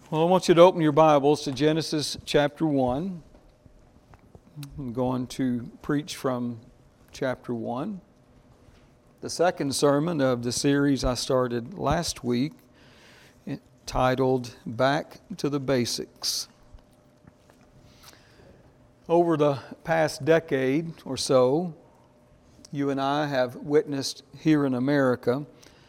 Well, I want you to open your Bibles to Genesis chapter 1. I'm going to preach from chapter 1. The second sermon of the series I started last week, titled Back to the Basics. Over the past decade or so, you and I have witnessed here in America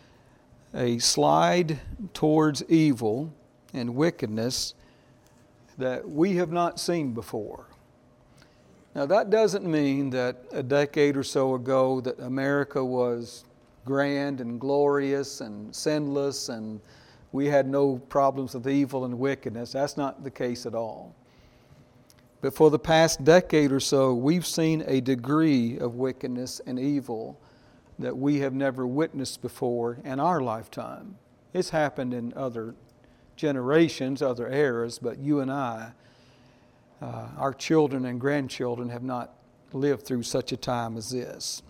a slide towards evil and wickedness that we have not seen before. Now, that doesn't mean that a decade or so ago that America was grand and glorious and sinless and we had no problems with evil and wickedness. That's not the case at all. But for the past decade or so, we've seen a degree of wickedness and evil that we have never witnessed before in our lifetime. It's happened in other generations, other eras, but you and I, our children and grandchildren have not lived through such a time as this.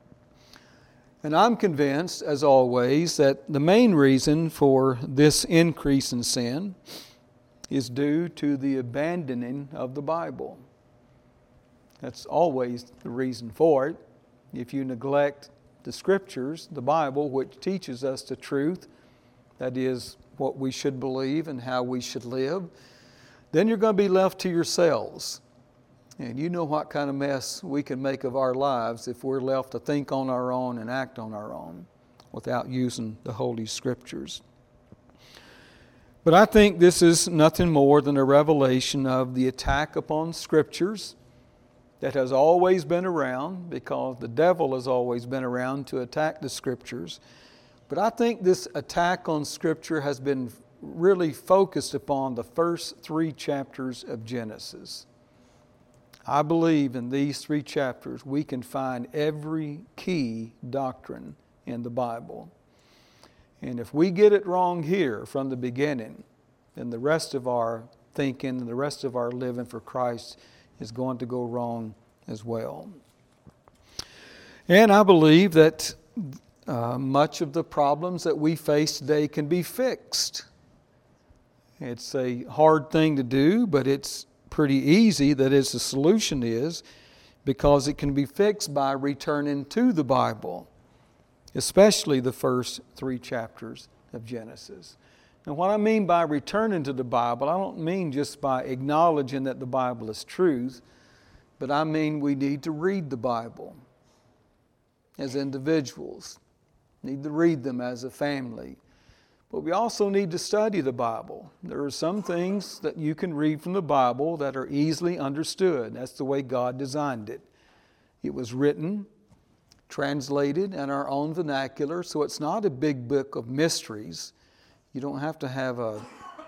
And I'm convinced, as always, that the main reason for this increase in sin is due to the abandoning of the Bible. That's always the reason for it. If you neglect the Scriptures, the Bible, which teaches us the truth, that is, what we should believe and how we should live, then you're going to be left to yourselves. And you know what kind of mess we can make of our lives if we're left to think on our own and act on our own without using the Holy Scriptures. But I think this is nothing more than a revelation of the attack upon Scriptures that has always been around, because the devil has always been around to attack the Scriptures. But I think this attack on Scripture has been really focused upon the first 3 chapters of Genesis. I believe in these 3 chapters we can find every key doctrine in the Bible. And if we get it wrong here from the beginning, then the rest of our thinking and the rest of our living for Christ is going to go wrong as well. And I believe that much of the problems that we face today can be fixed. It's a hard thing to do, but it's pretty easy, that is, the solution is, because it can be fixed by returning to the Bible, especially the first 3 chapters of Genesis. Now, what I mean by returning to the Bible, I don't mean just by acknowledging that the Bible is truth, but I mean we need to read the Bible as individuals. Need to read them as a family. But we also need to study the Bible. There are some things that you can read from the Bible that are easily understood. That's the way God designed it. It was written, translated in our own vernacular, so it's not a big book of mysteries. You don't have to have a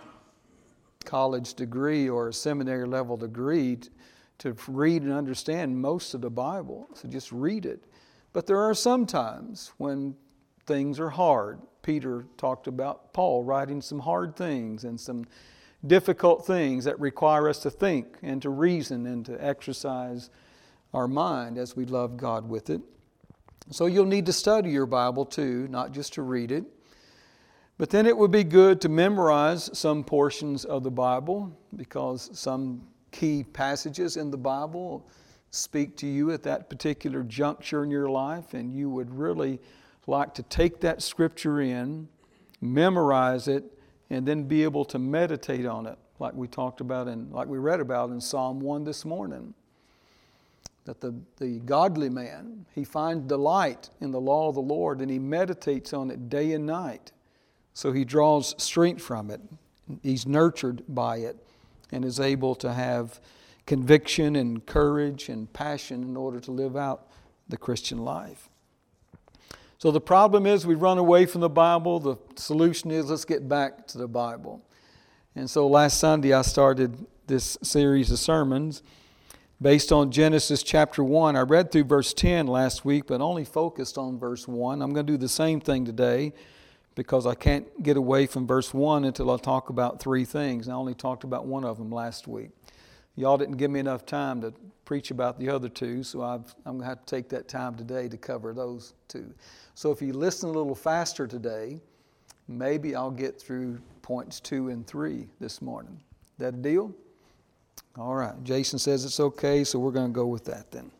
college degree or a seminary level degree to read and understand most of the Bible. So just read it. But there are some times when things are hard. Peter talked about Paul writing some hard things and some difficult things that require us to think and to reason and to exercise our mind as we love God with it. So you'll need to study your Bible too, not just to read it. But then it would be good to memorize some portions of the Bible, because some key passages in the Bible speak to you at that particular juncture in your life, and you would really like to take that Scripture in, memorize it, and then be able to meditate on it, like we talked about and like we read about in Psalm 1 this morning. That the godly man, he finds delight in the law of the Lord, and he meditates on it day and night. So he draws strength from it. He's nurtured by it and is able to have conviction and courage and passion in order to live out the Christian life. So the problem is we run away from the Bible. The solution is let's get back to the Bible. And so last Sunday I started this series of sermons based on Genesis chapter 1. I read through verse 10 last week, but only focused on verse 1. I'm going to do the same thing today because I can't get away from verse 1 until I talk about 3 things. I only talked about one of them last week. Y'all didn't give me enough time to preach about the other 2, so I'm going to have to take that time today to cover those 2. So if you listen a little faster today, maybe I'll get through points 2 and 3 this morning. That a deal? All right. Jason says it's okay, so we're going to go with that then.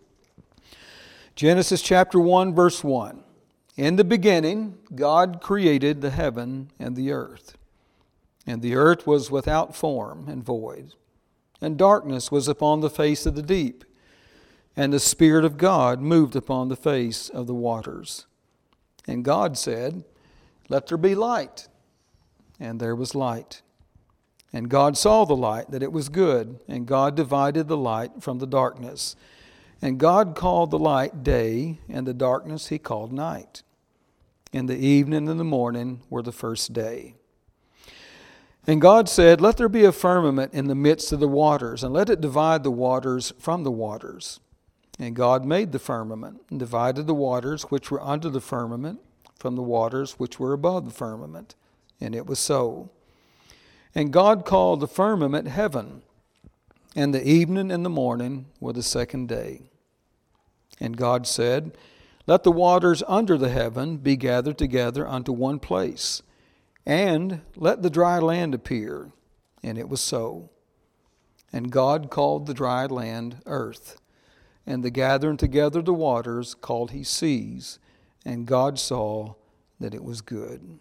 Genesis chapter 1, verse 1. In the beginning, God created the heaven and the earth. And the earth was without form and void, and darkness was upon the face of the deep. And the Spirit of God moved upon the face of the waters. And God said, "Let there be light." And there was light. And God saw the light, that it was good. And God divided the light from the darkness. And God called the light day, and the darkness He called night. And the evening and the morning were the first day. And God said, "Let there be a firmament in the midst of the waters, and let it divide the waters from the waters." And God made the firmament, and divided the waters which were under the firmament from the waters which were above the firmament. And it was so. And God called the firmament heaven, and the evening and the morning were the second day. And God said, "Let the waters under the heaven be gathered together unto one place, and let the dry land appear." And it was so. And God called the dry land earth, and the gathering together of the waters called He seas. And God saw that it was good.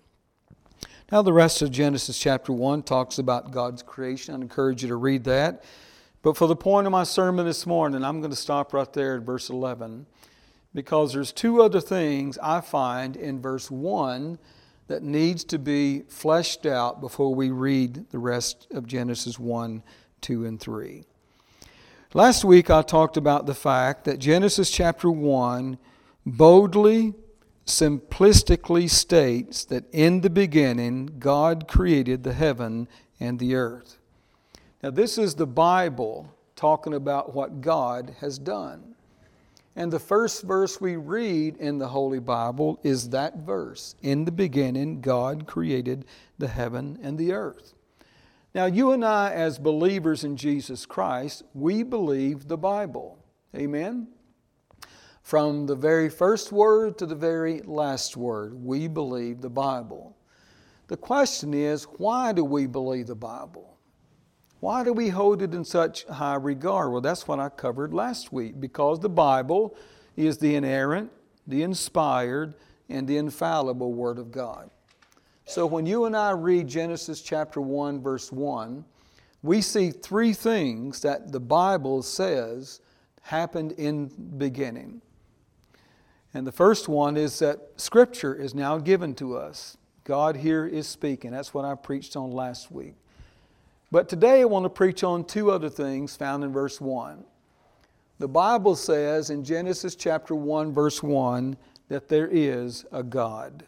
Now the rest of Genesis chapter 1 talks about God's creation. I encourage you to read that. But for the point of my sermon this morning, I'm going to stop right there at verse 11, because there's two other things I find in verse 1 that needs to be fleshed out before we read the rest of Genesis 1, 2, and 3. Last week I talked about the fact that Genesis chapter 1 boldly, simplistically states that in the beginning God created the heaven and the earth. Now this is the Bible talking about what God has done. And the first verse we read in the Holy Bible is that verse. In the beginning God created the heaven and the earth. Now you and I, as believers in Jesus Christ, we believe the Bible. Amen? From the very first word to the very last word, we believe the Bible. The question is, why do we believe the Bible? Why do we hold it in such high regard? Well, that's what I covered last week. Because the Bible is the inerrant, the inspired, and the infallible Word of God. So when you and I read Genesis chapter 1, verse 1, we see three things that the Bible says happened in the beginning. And the first one is that Scripture is now given to us. God here is speaking. That's what I preached on last week. But today I want to preach on two other things found in verse 1. The Bible says in Genesis chapter 1, verse 1, that there is a God.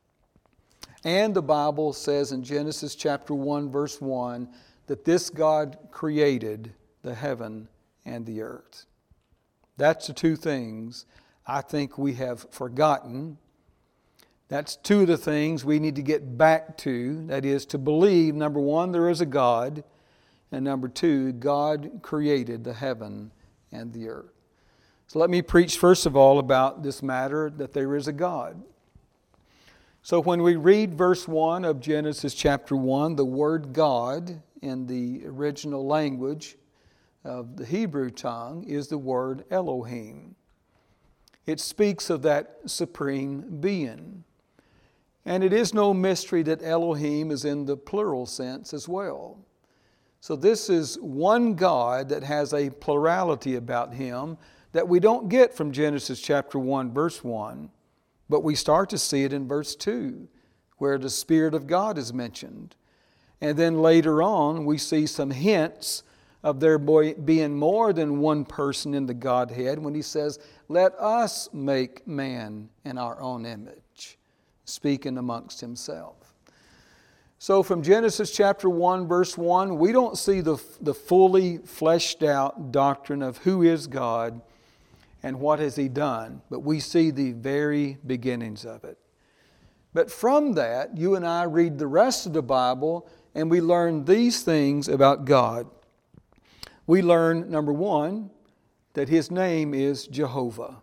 And the Bible says in Genesis chapter 1, verse 1, that this God created the heaven and the earth. That's the two things I think we have forgotten. That's two of the things we need to get back to. That is to believe, number one, there is a God. And number two, God created the heaven and the earth. So let me preach first of all about this matter that there is a God. So when we read verse 1 of Genesis chapter 1, the word God in the original language of the Hebrew tongue is the word Elohim. It speaks of that supreme being. And it is no mystery that Elohim is in the plural sense as well. So this is one God that has a plurality about Him that we don't get from Genesis chapter 1, verse 1. But we start to see it in verse 2, where the Spirit of God is mentioned. And then later on, we see some hints of there being more than one person in the Godhead when He says, "Let us make man in our own image," speaking amongst Himself. So from Genesis chapter 1, verse 1, we don't see the fully fleshed out doctrine of who is God and what has He done, but we see the very beginnings of it. But from that, you and I read the rest of the Bible and we learn these things about God. We learn, number one, that His name is Jehovah.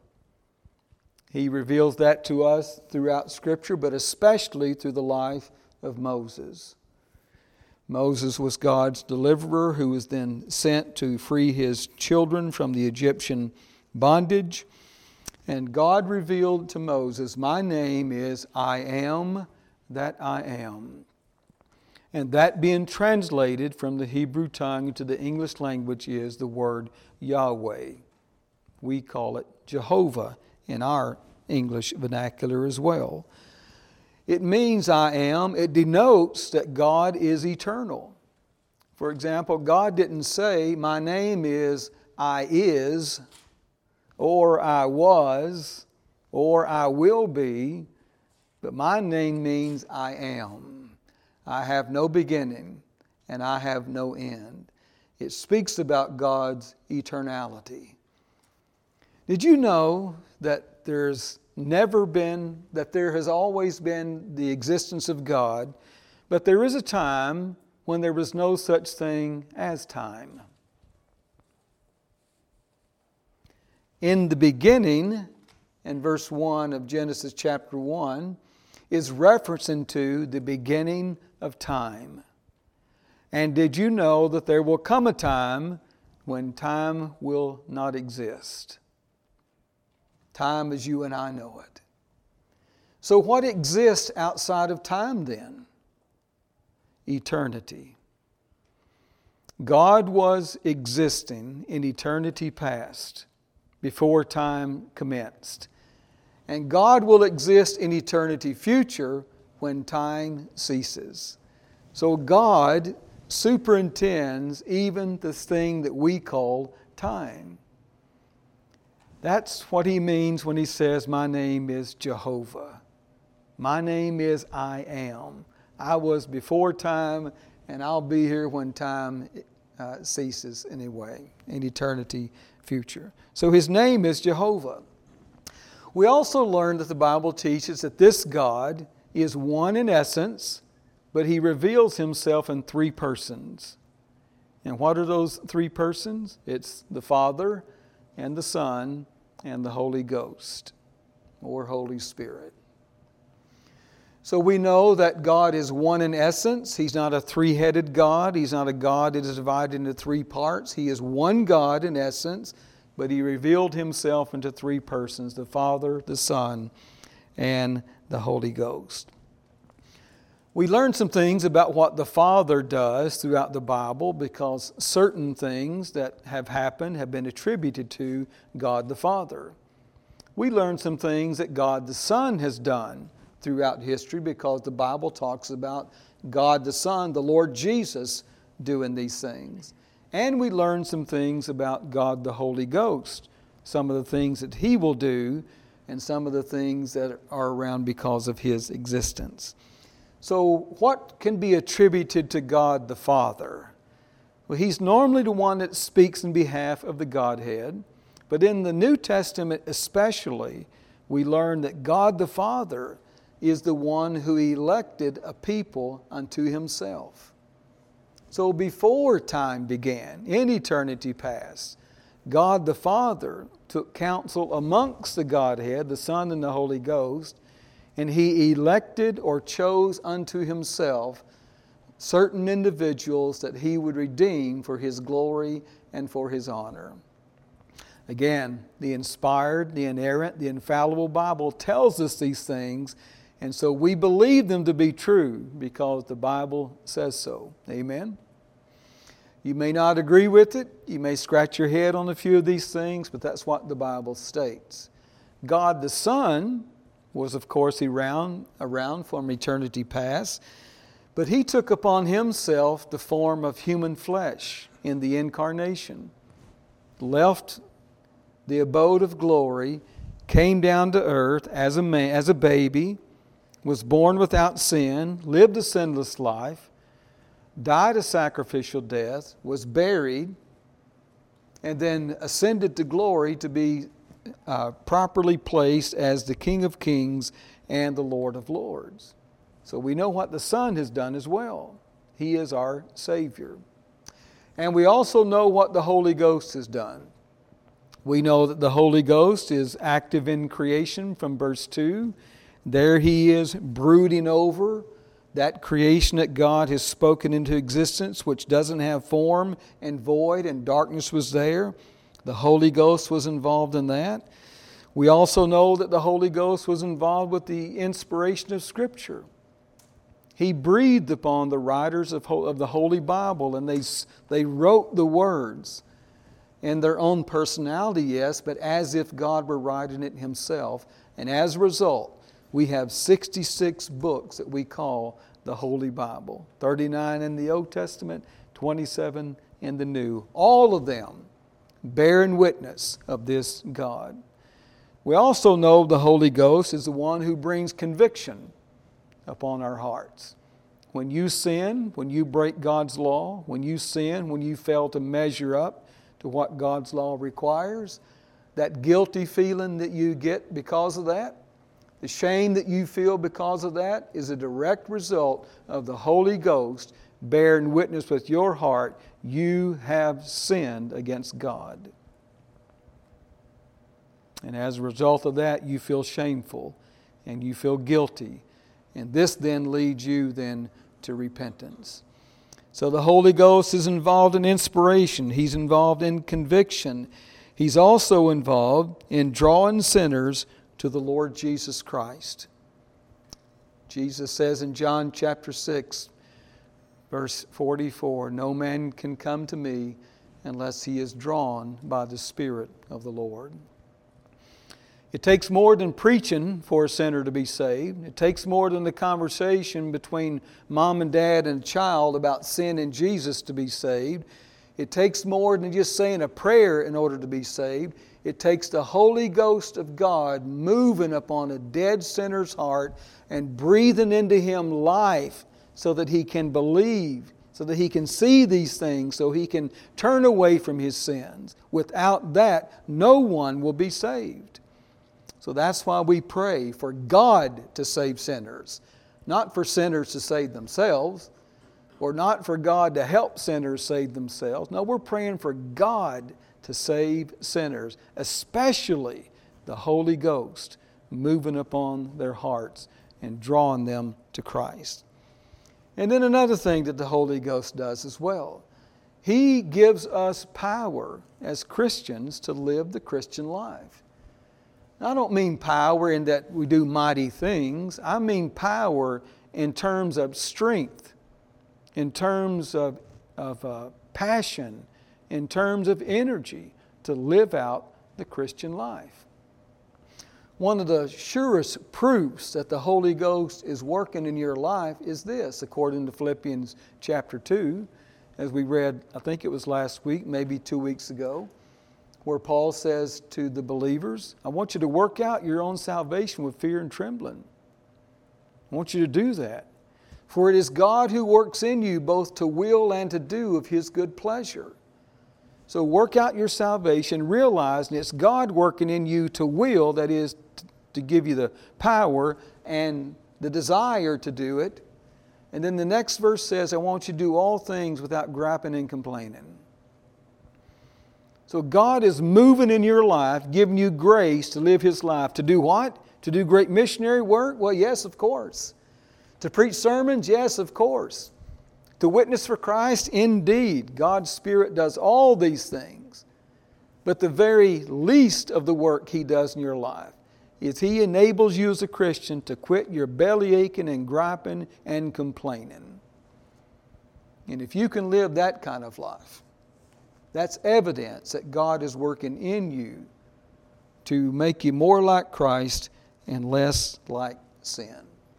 He reveals that to us throughout Scripture, but especially through the life of Moses. Moses was God's deliverer who was then sent to free his children from the Egyptian bondage. And God revealed to Moses, my name is I am that I am. And that being translated from the Hebrew tongue into the English language is the word Yahweh. We call it Jehovah in our English vernacular as well. It means I am. It denotes that God is eternal. For example, God didn't say, my name is I is, or I was, or I will be, but my name means I am. I have no beginning and I have no end. It speaks about God's eternality. Did you know that there has always been the existence of God, but there is a time when there was no such thing as time? In the beginning, in verse 1 of Genesis chapter 1, is referencing to the beginning of time. And did you know that there will come a time when time will not exist? Time as you and I know it. So what exists outside of time then? Eternity. God was existing in eternity past, before time commenced. And God will exist in eternity future when time ceases. So God superintends even this thing that we call time. That's what He means when He says, my name is Jehovah. My name is I am. I was before time, and I'll be here when time ceases anyway, in eternity future. So His name is Jehovah. We also learn that the Bible teaches that this God is one in essence, but He reveals Himself in three persons. And what are those three persons? It's the Father and the Son and the Holy Ghost, or Holy Spirit. So we know that God is one in essence. He's not a three-headed God. He's not a God that is divided into three parts. He is one God in essence, but He revealed Himself into three persons, the Father, the Son, and the Holy Ghost. We learn some things about what the Father does throughout the Bible, because certain things that have happened have been attributed to God the Father. We learn some things that God the Son has done throughout history, because the Bible talks about God the Son, the Lord Jesus, doing these things. And we learn some things about God the Holy Ghost, some of the things that He will do and some of the things that are around because of His existence. So what can be attributed to God the Father? Well, He's normally the one that speaks in behalf of the Godhead. But in the New Testament especially, we learn that God the Father is the one who elected a people unto Himself. So before time began, in eternity past, God the Father took counsel amongst the Godhead, the Son and the Holy Ghost, and He elected or chose unto Himself certain individuals that He would redeem for His glory and for His honor. Again, the inspired, the inerrant, the infallible Bible tells us these things, and so we believe them to be true because the Bible says so. Amen? You may not agree with it. You may scratch your head on a few of these things, but that's what the Bible states. God the Son was, of course, around from eternity past, but He took upon Himself the form of human flesh in the incarnation, left the abode of glory, came down to earth as a man, as a baby, was born without sin, lived a sinless life, died a sacrificial death, was buried, and then ascended to glory to be properly placed as the King of Kings and the Lord of Lords. So we know what the Son has done as well. He is our Savior. And we also know what the Holy Ghost has done. We know that the Holy Ghost is active in creation from verse 2. There He is brooding over that creation that God has spoken into existence, which doesn't have form and void, and darkness was there. The Holy Ghost was involved in that. We also know that the Holy Ghost was involved with the inspiration of Scripture. He breathed upon the writers of the Holy Bible, and they wrote the words in their own personality, yes, but as if God were writing it Himself. And as a result, we have 66 books that we call the Holy Bible. 39 in the Old Testament, 27 in the New. All of them bearing witness of this God. We also know the Holy Ghost is the one who brings conviction upon our hearts. When you sin, when you break God's law, when you sin, when you fail to measure up to what God's law requires, that guilty feeling that you get because of that, the shame that you feel because of that is a direct result of the Holy Ghost bearing witness with your heart, you have sinned against God. And as a result of that, you feel shameful and you feel guilty. And this then leads you then to repentance. So the Holy Ghost is involved in inspiration. He's involved in conviction. He's also involved in drawing sinners to the Lord Jesus Christ. Jesus says in John chapter 6, verse 44, "No man can come to me unless he is drawn by the Spirit of the Lord." It takes more than preaching for a sinner to be saved. It takes more than the conversation between mom and dad and a child about sin and Jesus to be saved. It takes more than just saying a prayer in order to be saved. It takes the Holy Ghost of God moving upon a dead sinner's heart and breathing into him life so that he can believe, so that he can see these things, so he can turn away from his sins. Without that, no one will be saved. So that's why we pray for God to save sinners, not for sinners to save themselves, or not for God to help sinners save themselves. No, we're praying for God to save sinners, especially the Holy Ghost moving upon their hearts and drawing them to Christ. And then another thing that the Holy Ghost does as well, He gives us power as Christians to live the Christian life. Now, I don't mean power in that we do mighty things. I mean power in terms of strength, in terms of passion, in terms of energy to live out the Christian life. One of the surest proofs that the Holy Ghost is working in your life is this, according to Philippians chapter 2, as we read, I think it was last week, maybe 2 weeks ago, where Paul says to the believers, I want you to work out your own salvation with fear and trembling. I want you to do that. For it is God who works in you both to will and to do of His good pleasure. So work out your salvation, realizing it's God working in you to will, that is, to give you the power and the desire to do it. And then the next verse says, I want you to do all things without griping and complaining. So God is moving in your life, giving you grace to live His life. To do what? To do great missionary work? Well, yes, of course. To preach sermons? Yes, of course. To witness for Christ? Indeed. God's Spirit does all these things. But the very least of the work He does in your life is He enables you as a Christian to quit your belly aching and griping and complaining. And if you can live that kind of life, that's evidence that God is working in you to make you more like Christ and less like sin.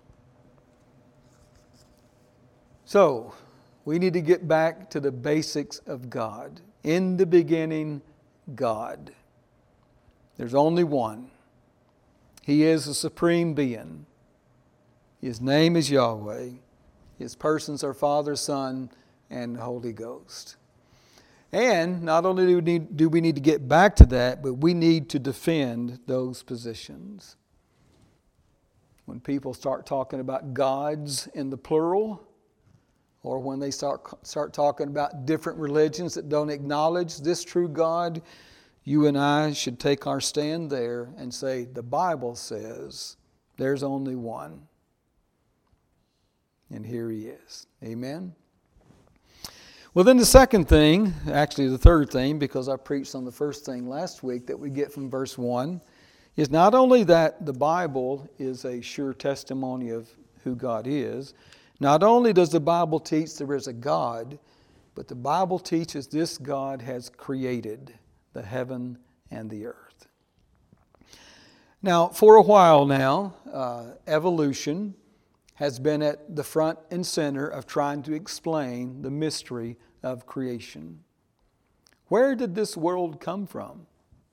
So, we need to get back to the basics of God. In the beginning, God. There's only one. He is the supreme being. His name is Yahweh. His persons are Father, Son, and Holy Ghost. And not only do we need to get back to that, but we need to defend those positions. When people start talking about gods in the plural, or when they start talking about different religions that don't acknowledge this true God, you and I should take our stand there and say, the Bible says there's only one. And here he is. Amen? Well, then the second thing, actually the third thing, because I preached on the first thing last week that we get from verse 1, is not only that the Bible is a sure testimony of who God is, not only does the Bible teach there is a God, but the Bible teaches this God has created the heaven and the earth. Now, for a while now, evolution has been at the front and center of trying to explain the mystery of creation. Where did this world come from?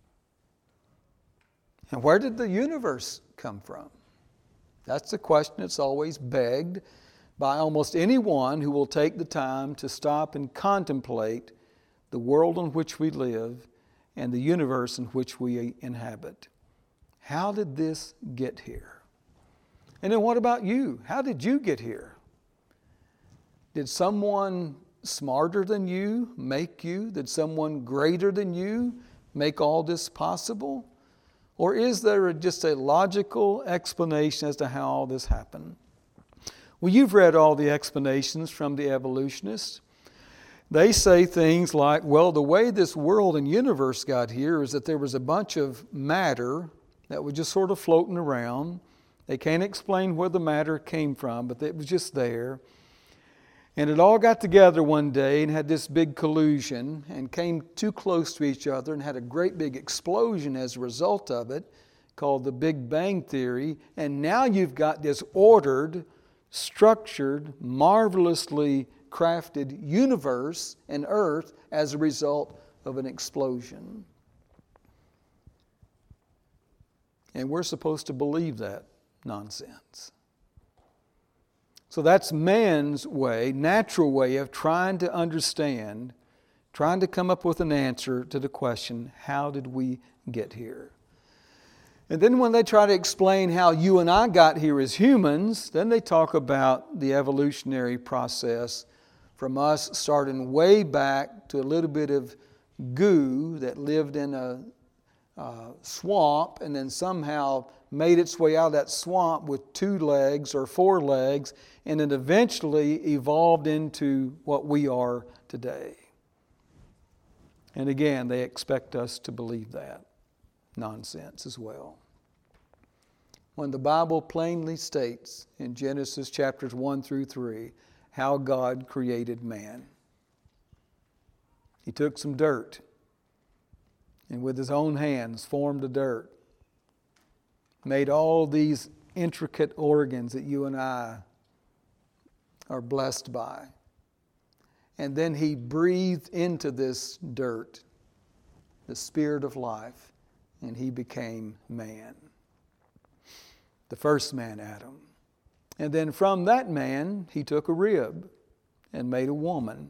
And where did the universe come from? That's the question that's always begged by almost anyone who will take the time to stop and contemplate the world in which we live and the universe in which we inhabit. How did this get here? And then what about you? How did you get here? Did someone smarter than you make you? Did someone greater than you make all this possible? Or is there just a logical explanation as to how all this happened? Well, you've read all the explanations from the evolutionists. They say things like, well, the way this world and universe got here is that there was a bunch of matter that was just sort of floating around. They can't explain where the matter came from, but it was just there. And it all got together one day and had this big collusion and came too close to each other and had a great big explosion as a result of it, called the Big Bang Theory. And now you've got this ordered, structured, marvelously crafted universe and earth as a result of an explosion. And we're supposed to believe that nonsense. So that's man's way, natural way of trying to understand, trying to come up with an answer to the question, how did we get here? And then when they try to explain how you and I got here as humans, then they talk about the evolutionary process from us starting way back to a little bit of goo that lived in a swamp and then somehow made its way out of that swamp with 2 legs or 4 legs and then eventually evolved into what we are today. And again, they expect us to believe that nonsense as well. When the Bible plainly states in Genesis chapters 1 through 3 how God created man. He took some dirt and with his own hands formed the dirt, made all these intricate organs that you and I are blessed by. And then he breathed into this dirt the spirit of life, and he became man. The first man, Adam. And then from that man, he took a rib and made a woman.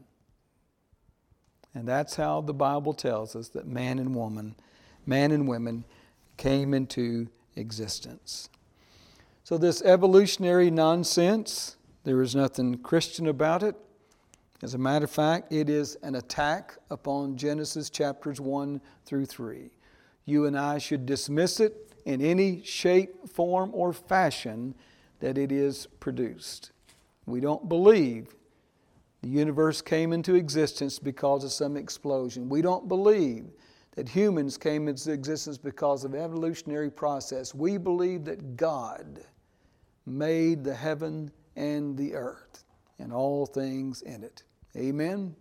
And that's how the Bible tells us that man and women came into existence. So this evolutionary nonsense, there is nothing Christian about it. As a matter of fact, it is an attack upon Genesis chapters 1 through 3. You and I should dismiss it in any shape, form, or fashion that it is produced. We don't believe the universe came into existence because of some explosion. We don't believe that humans came into existence because of evolutionary process. We believe that God made the heaven and the earth and all things in it. Amen?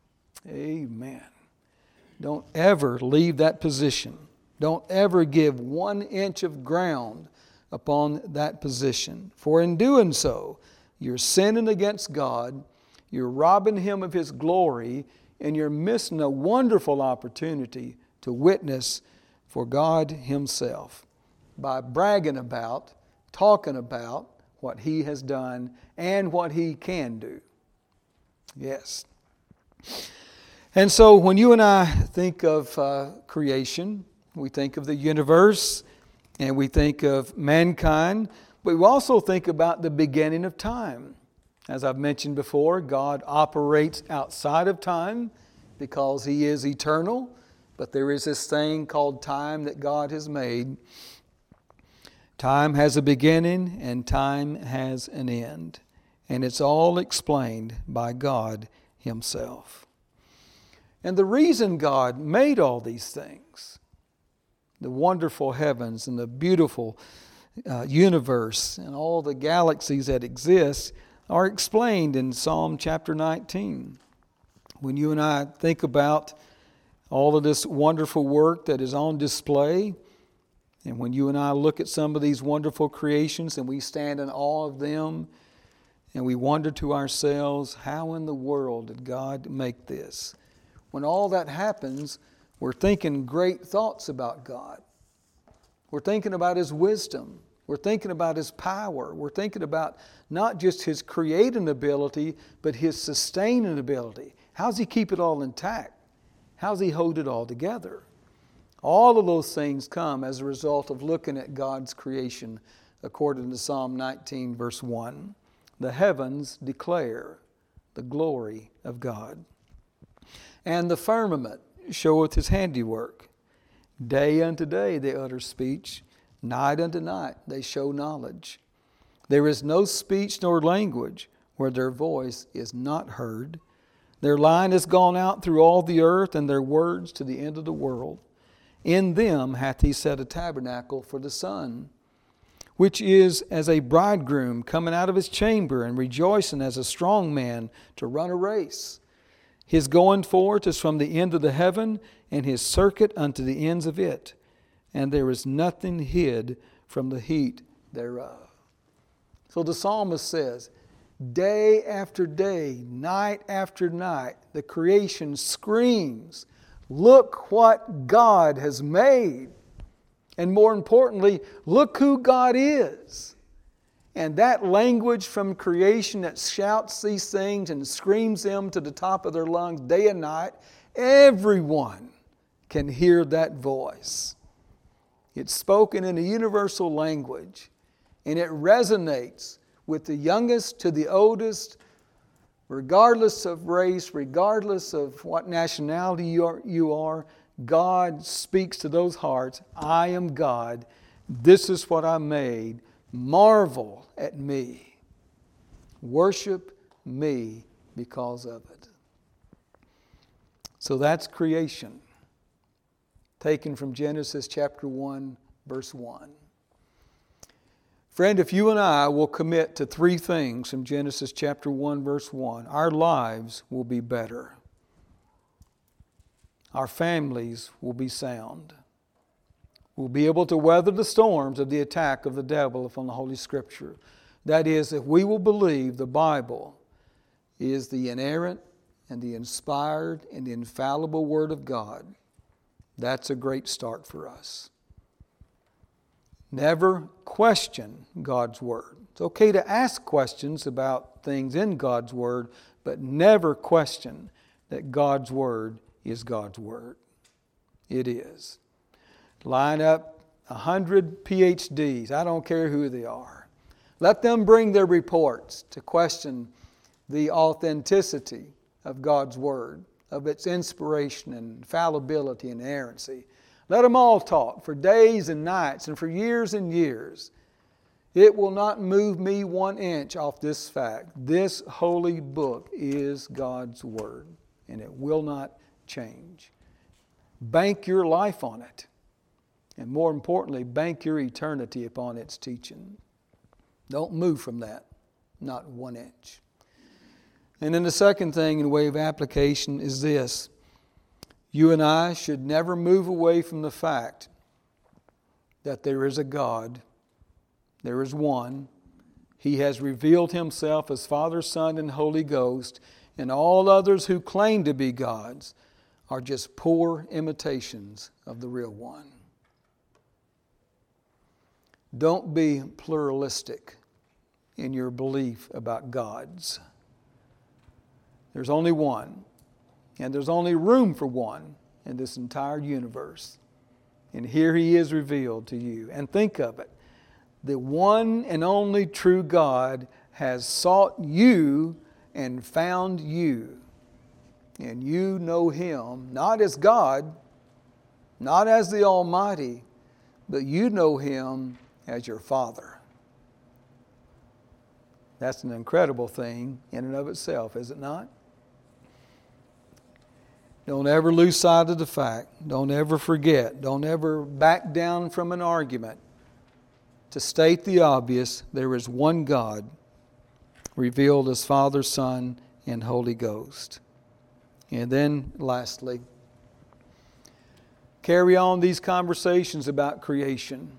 Amen. Don't ever leave that position. Don't ever give 1 inch of ground upon that position. For in doing so, you're sinning against God, you're robbing Him of His glory, and you're missing a wonderful opportunity to witness for God Himself by bragging about, talking about what He has done and what He can do. Yes. And so when you and I think of creation, we think of the universe and we think of mankind, but we also think about the beginning of time. As I've mentioned before, God operates outside of time because He is eternal, but there is this thing called time that God has made. Time has a beginning and time has an end. and it's all explained by God Himself. And the reason God made all these things, the wonderful heavens and the beautiful universe and all the galaxies that exist, are explained in Psalm chapter 19. When you and I think about all of this wonderful work that is on display, and when you and I look at some of these wonderful creations and we stand in awe of them, and we wonder to ourselves, how in the world did God make this? When all that happens, we're thinking great thoughts about God. We're thinking about His wisdom. We're thinking about His power. We're thinking about not just His creating ability, but His sustaining ability. How does He keep it all intact? How does He hold it all together? All of those things come as a result of looking at God's creation, according to Psalm 19, verse 1. The heavens declare the glory of God. And the firmament showeth His handiwork. Day unto day they utter speech, night unto night they show knowledge. There is no speech nor language where their voice is not heard. Their line is gone out through all the earth, and their words to the end of the world. In them hath He set a tabernacle for the sun, which is as a bridegroom coming out of his chamber, and rejoicing as a strong man to run a race. His going forth is from the end of the heaven, and His circuit unto the ends of it. And there is nothing hid from the heat thereof. So the psalmist says, day after day, night after night, the creation screams, look what God has made. And more importantly, look who God is. And that language from creation that shouts these things and screams them to the top of their lungs day and night, everyone can hear that voice. It's spoken in a universal language, and it resonates with the youngest to the oldest, regardless of race, regardless of what nationality you are. God speaks to those hearts. I am God. This is what I made. Marvel at me. Worship me because of it. So that's creation, taken from Genesis chapter 1, verse 1. Friend, if you and I will commit to three things from Genesis chapter 1, verse 1, our lives will be better. Our families will be sound. We'll be able to weather the storms of the attack of the devil upon the Holy Scripture. That is, if we will believe the Bible is the inerrant and the inspired and the infallible Word of God, that's a great start for us. Never question God's Word. It's okay to ask questions about things in God's Word, but never question that God's Word is God's Word. It is. Line up 100 PhDs. I don't care who they are. Let them bring their reports to question the authenticity of God's Word, of its inspiration and infallibility and inerrancy. Let them all talk for days and nights and for years and years. It will not move me 1 inch off this fact. This holy book is God's Word, and it will not change. Bank your life on it. And more importantly, bank your eternity upon its teaching. Don't move from that, not 1 inch. And then the second thing in the way of application is this. You and I should never move away from the fact that there is a God. There is one. He has revealed Himself as Father, Son, and Holy Ghost, and all others who claim to be gods are just poor imitations of the real one. Don't be pluralistic in your belief about gods. There's only one, and there's only room for one in this entire universe. And here He is revealed to you. And think of it. The one and only true God has sought you and found you. And you know Him, not as God, not as the Almighty, but you know Him as your Father. That's an incredible thing in and of itself, is it not? Don't ever lose sight of the fact. Don't ever forget. Don't ever back down from an argument. To state the obvious, there is one God, revealed as Father, Son, and Holy Ghost. And then, lastly, carry on these conversations about creation.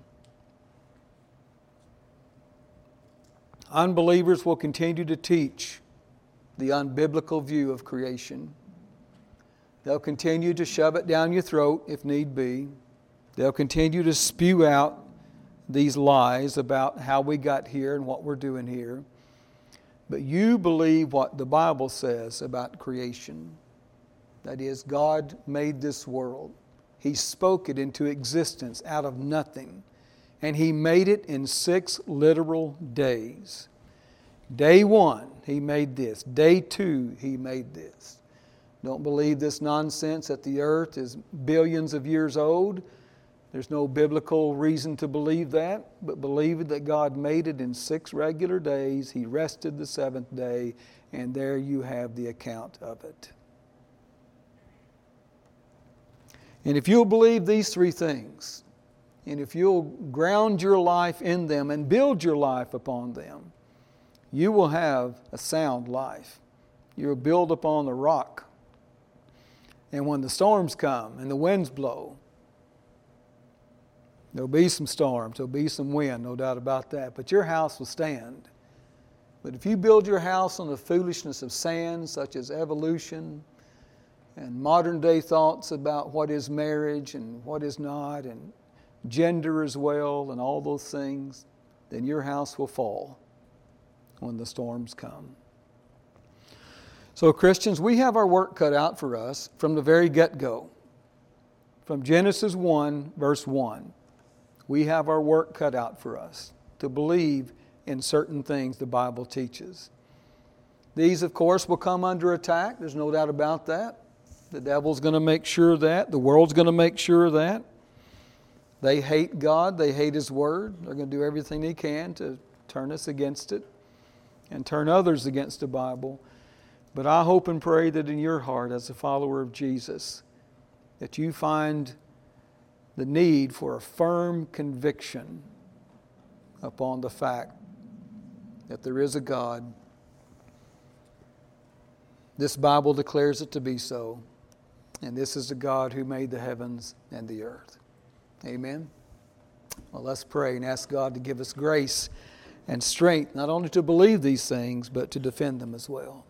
Unbelievers will continue to teach the unbiblical view of creation. They'll continue to shove it down your throat if need be. They'll continue to spew out these lies about how we got here and what we're doing here. But you believe what the Bible says about creation. That is, God made this world. He spoke it into existence out of nothing. And He made it in 6 literal days. Day 1, He made this. Day 2, He made this. Don't believe this nonsense that the earth is billions of years old. There's no biblical reason to believe that, but believe that God made it in 6 regular days. He rested the 7th day, and there you have the account of it. And if you'll believe these 3 things, and if you'll ground your life in them and build your life upon them, you will have a sound life. You'll build upon the rock. And when the storms come and the winds blow, there'll be some storms, there'll be some wind, no doubt about that, but your house will stand. But if you build your house on the foolishness of sand, such as evolution and modern day thoughts about what is marriage and what is not, and gender as well, and all those things, then your house will fall when the storms come. So Christians, we have our work cut out for us from the very get-go. From Genesis 1, verse 1, we have our work cut out for us to believe in certain things the Bible teaches. These, of course, will come under attack. There's no doubt about that. The devil's going to make sure of that. The world's going to make sure of that. They hate God. They hate His Word. They're going to do everything they can to turn us against it and turn others against the Bible. But I hope and pray that in your heart, as a follower of Jesus, that you find the need for a firm conviction upon the fact that there is a God. This Bible declares it to be so. And this is the God who made the heavens and the earth. Amen. Well, let's pray and ask God to give us grace and strength, not only to believe these things, but to defend them as well.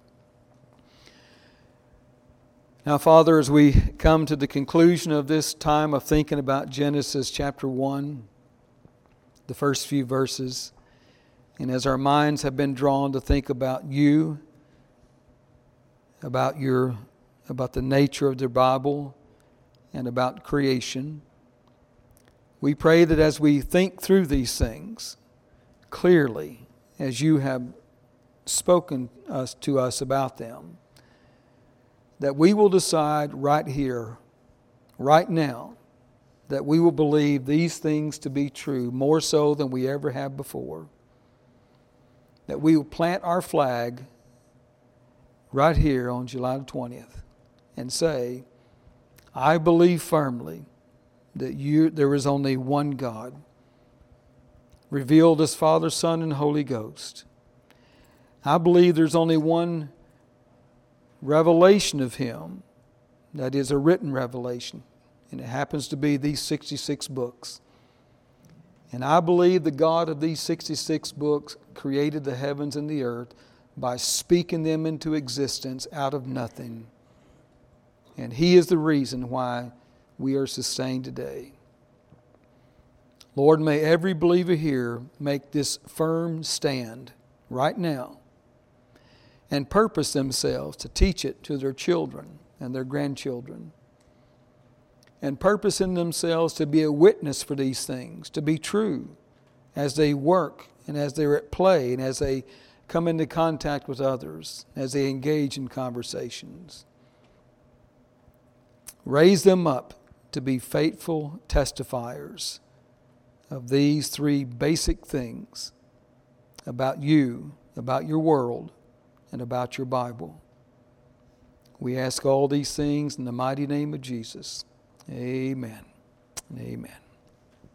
Now, Father, as we come to the conclusion of this time of thinking about Genesis chapter 1, the first few verses, and as our minds have been drawn to think about you, about the nature of the Bible, and about creation, we pray that as we think through these things clearly, as you have spoken to us about them, that we will decide right here, right now, that we will believe these things to be true more so than we ever have before. That we will plant our flag right here on July the 20th and say, I believe firmly that there is only one God, revealed as Father, Son, and Holy Ghost. I believe there's only one revelation of Him, that is a written revelation, and it happens to be these 66 books. And I believe the God of these 66 books created the heavens and the earth by speaking them into existence out of nothing. And He is the reason why we are sustained today. Lord, may every believer here make this firm stand right now and purpose themselves to teach it to their children and their grandchildren. And purpose in themselves to be a witness for these things, to be true as they work and as they're at play and as they come into contact with others, as they engage in conversations. Raise them up to be faithful testifiers of these 3 basic things about you about your world, and about your Bible. We ask all these things in the mighty name of Jesus. Amen and amen.